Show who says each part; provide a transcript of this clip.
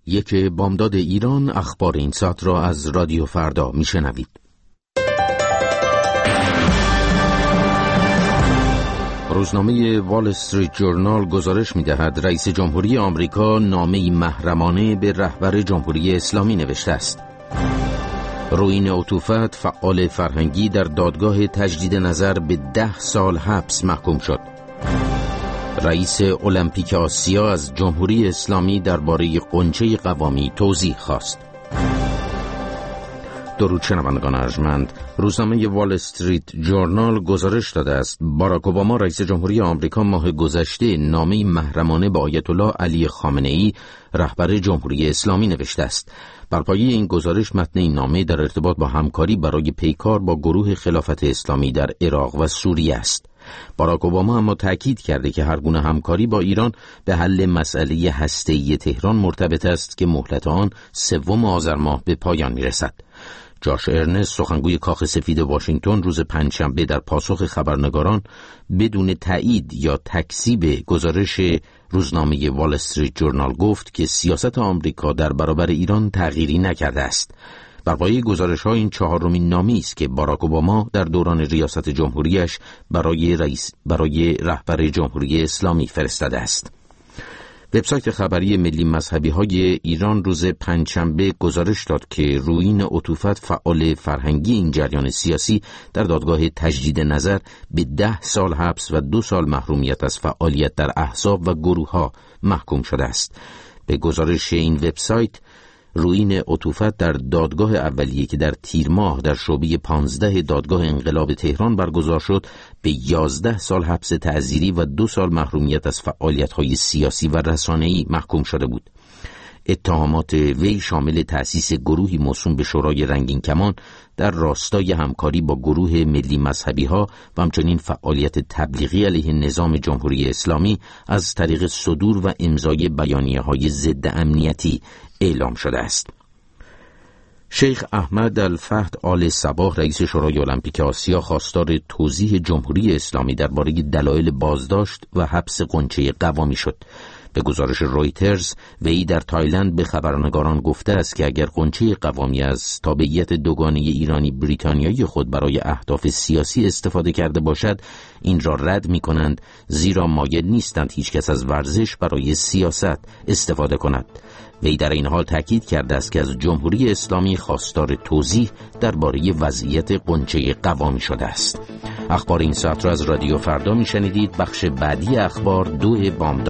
Speaker 1: یک بامداد ایران، اخبار این ساعت را از رادیو فردا میشنوید. روزنامه وال استریت جورنال گزارش می‌دهد رئیس جمهوری آمریکا نامه‌ای محرمانه به رهبر جمهوری اسلامی نوشته است. رویین عطوفت، فعال فرهنگی، در دادگاه تجدید نظر به 10 سال حبس محکوم شد. رئیس المپیک آسیا از جمهوری اسلامی درباره غنچه قوامی توضیح خواست. درود شنوندگان ارجمند، روزنامه وال استریت جورنال گزارش داده است باراک اوباما رئیس جمهوری آمریکا ماه گذشته نامه‌ای محرمانه به آیت الله علی خامنه‌ای رهبر جمهوری اسلامی نوشته است. بر پایه این گزارش متن این نامه در ارتباط با همکاری برای پیکار با گروه خلافت اسلامی در عراق و سوریه است. باراک اوباما اما تأکید کرده که هر گونه همکاری با ایران به حل مسئله هسته‌ای تهران مرتبط است که مهلت آن 3 آذر ماه به پایان می‌رسد. جاش ارنست، سخنگوی کاخ سفید واشنگتن، روز پنجشنبه در پاسخ خبرنگاران بدون تایید یا تکذیب گزارش روزنامه وال استریت جورنال گفت که سیاست آمریکا در برابر ایران تغییری نکرده است. بر پایه گزارش‌ها این 4مین نامه‌ای است که باراک اوباما در دوران ریاست جمهوریش برای رهبر جمهوری اسلامی فرستاده است. وبسایت خبری ملی مذهبی‌های ایران روز پنجشنبه گزارش داد که رویین عطوفت، فعال فرهنگی این جریان سیاسی، در دادگاه تجدید نظر به 10 سال حبس و 2 سال محرومیت از فعالیت در احزاب و گروه‌ها محکوم شده است. به گزارش این وبسایت، رویین عطوفت در دادگاه اولیه که در تیر ماه در شعبه 15 دادگاه انقلاب تهران برگزار شد به 11 سال حبس تعزیری و 2 سال محرومیت از فعالیت‌های سیاسی و رسانه‌ای محکوم شده بود. اتهامات وی شامل تأسیس گروهی موسوم به شورای رنگین کمان در راستای همکاری با گروه ملی مذهبی‌ها و همچنین فعالیت تبلیغی علیه نظام جمهوری اسلامی از طریق صدور و امضای بیانیه‌های ضد امنیتی اعلام شده است. شیخ احمد الفهد آل صباح، رئیس شورای المپیک آسیا، خواستار توضیح جمهوری اسلامی درباره دلایل بازداشت و حبس غنچه قوامی شد. به گزارش رویترز، وی در تایلند به خبرنگاران گفته است که اگر غنچه قوامی از تابعیت دوگانه ایرانی بریتانیایی خود برای اهداف سیاسی استفاده کرده باشد، این را رد می کنند، زیرا مایل نیستند هیچ کس از ورزش برای سیاست استفاده کند. وی در این حال تاکید کرده است که از جمهوری اسلامی خواستار توضیح درباره وضعیت غنچه قوامی شده است. اخبار این ساعت را از رادیو فردا می شنیدید. بخش بعدی اخبار 2 بامداد